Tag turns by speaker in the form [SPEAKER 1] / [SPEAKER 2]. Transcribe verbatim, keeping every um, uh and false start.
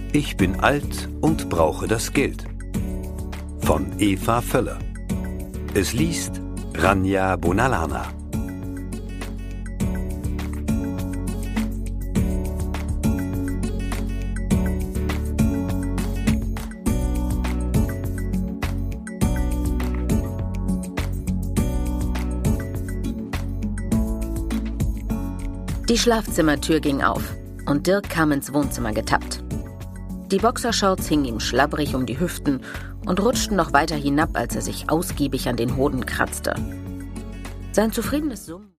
[SPEAKER 1] Ich bin alt und brauche das Geld von Eva Völler. Es liest Rania Bonalana.
[SPEAKER 2] Die Schlafzimmertür ging auf und Dirk kam ins Wohnzimmer getappt. Die Boxershorts hingen ihm schlabbrig um die Hüften und rutschten noch weiter hinab, als er sich ausgiebig an den Hoden kratzte. Sein zufriedenes Summen